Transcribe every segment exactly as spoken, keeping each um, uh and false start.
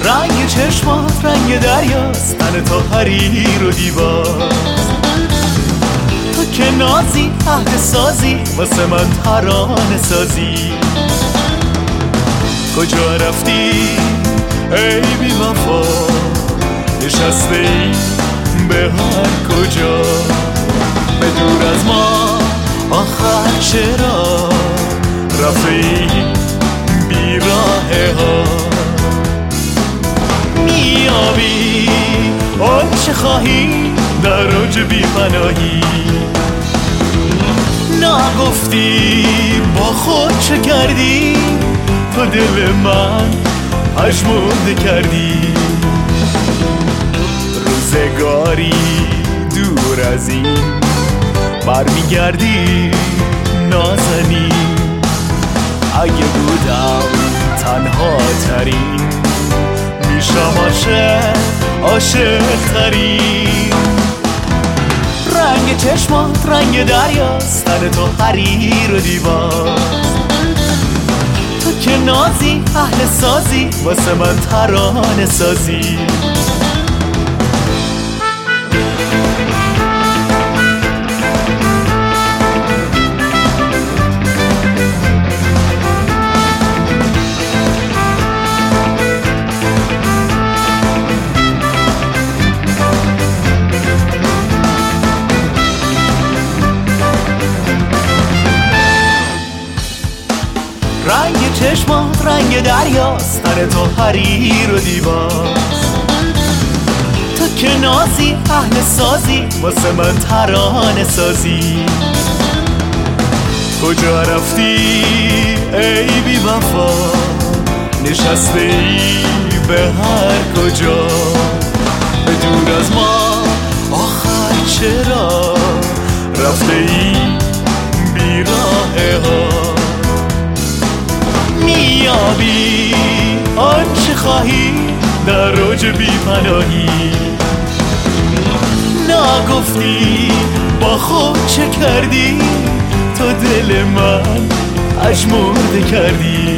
رنگ چشمات رنگ دریاست، تن تو حریر و دیواست. تو که نازی اهل سازی، واسه من ترانه سازی. کجا رفتی ای بی وفا، نشسته ای به هر کجا. به دور از ما آخر چرا رفتی بی راه ها. میابی آنچه خواهی در اوج بی پناهی. نگفتی با خود چه کردی، تو دل من پژمرده کردی. روزگاری دور از این برمیگردی نازنی. اگه بودم تنها ترین، میشم عاشق عاشق ترین. رنگ چشمات رنگ دریاست، تن تو حریر و دیواست. تو که نازی اهل سازی، واسه من ترانه سازی. رنگ چشمات رنگ دریاست، تن تو حریر و دیواست. تو که نازی اهل سازی، واسه من ترانه سازی. کجا رفتی ای بی وفا، نشسته ای به هر کجا. به دور از ما آخر چرا رفته ای بی راه ها. میابی آنچه خواهی در اوج بی پناهی. نگفتی با خود چه کردی، تو دل من پژمرده کردی.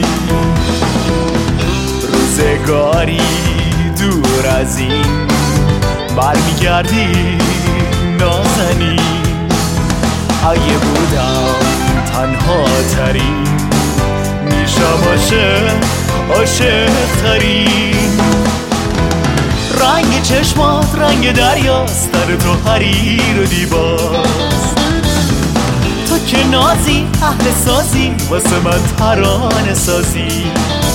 روزگاری دور از این برمیگردی نازنی. اگه بودم تنها ترین، میشم عاشق عاشق ترین. رنگ چشمات رنگ دریاست، در تو حریر و دیواست. تو که نازی اهل سازی، واسه من ترانه سازی.